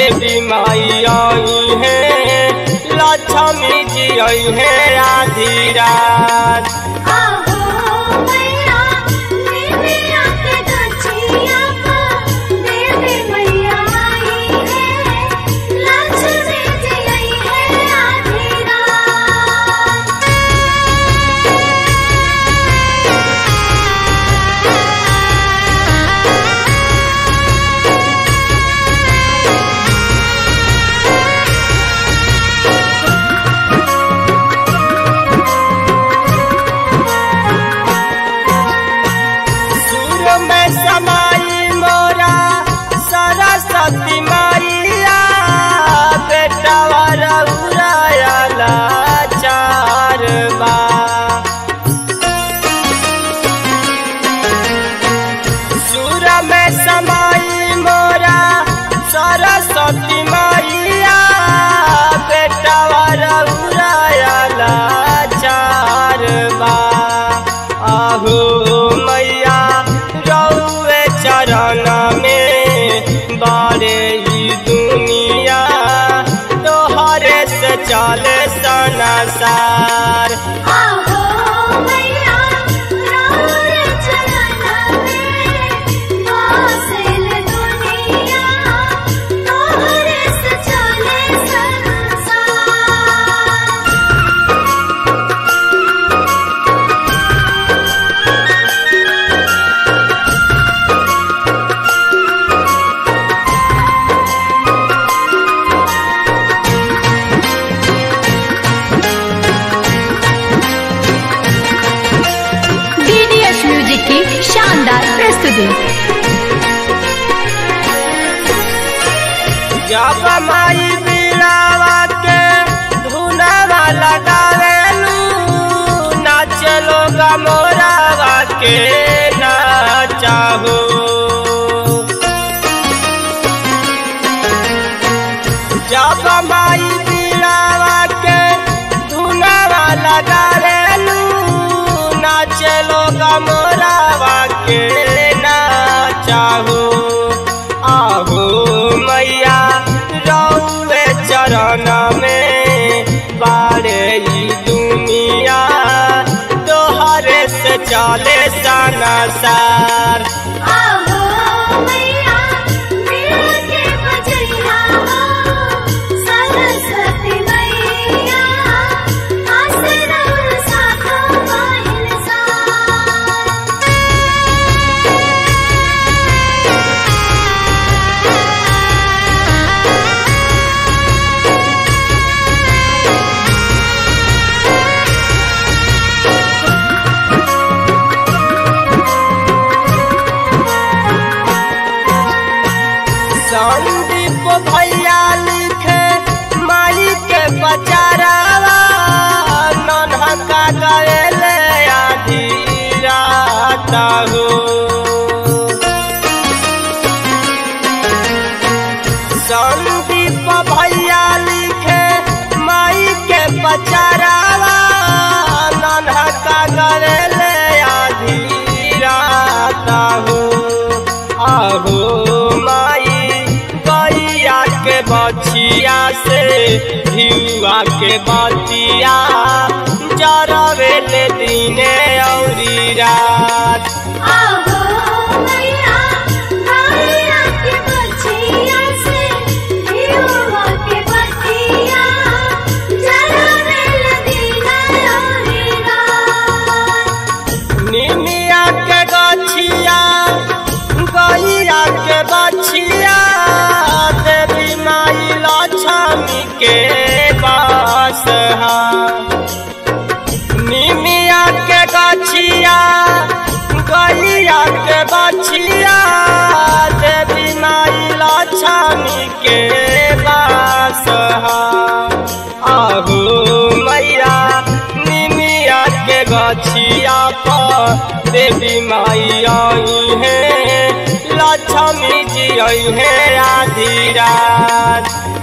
देवी माई आई है, लक्ष्मी जी आई है आधी रात। समाई मोरा सरस्वती मैया, बेटा रउरायला चार बा। सुर में समाई मोरा सरस्वती मैया, बेटा रउरायला चार बा। आहो मैया रउए चरण में बारे ही दुनिया, तोहरे से चले संसार। की शानदार प्रस्तुति। जब माई बिलावा के धुनवा लगावेलू, नाचलो गमोरावा के नाचाहो। जब माई बिलावा के धुनवा लगावेलू, नाचलो गमोरावा के नाचाहो। आहो मैया रउए चरण में बारे ही दुनिया, तोहरे से चले संसार। संदीप भैया लिखे माई के बचारावा, नन्हका गएले आधी रात हो। संदीप भैया लिखे माई के बचारावा, नन्हका गएले आधी रात हो। आहो के बछिया से धिउआ के बतिया, जरवेले दिने औरी रात। निमिया के गछिया गैया के बछिया, देवी माई लक्ष्मी के पास। निमिया के गछिया गैया के बछिया, देवी माई लक्ष्मी के पास। आहो मैया निमिया के गछिया पर देवी माई आई है, लक्ष्मी जी आई है आधी रात।